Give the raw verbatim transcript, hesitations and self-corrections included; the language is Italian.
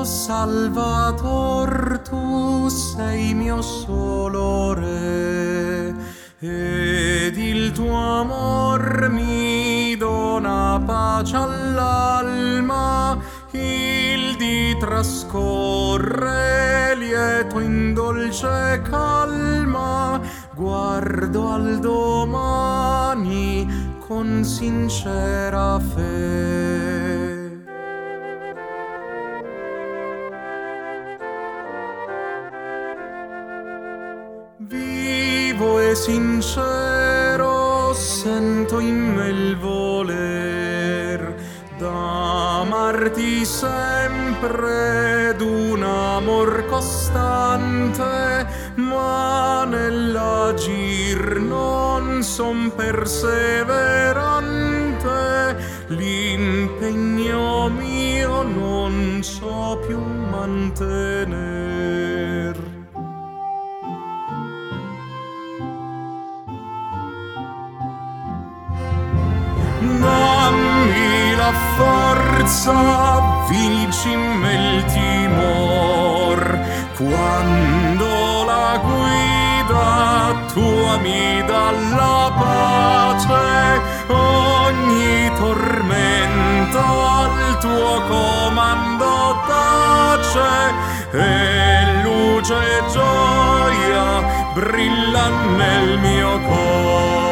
Salvator, tu sei mio solo re, ed il tuo amor mi dona pace all'alma, il di trascorre lieto in dolce calma, guardo al domani con sincera fe. Vivo e sincero sento in me il voler d'amarti sempre d'un amor costante, ma nell'agir non son perseverante, l'impegno mio non so più mantener. Dammi la forza, vinci in me il timor, quando la guida tua mi dà la pace, ogni tormento al tuo comando tace, e luce e gioia brilla nel mio cuore.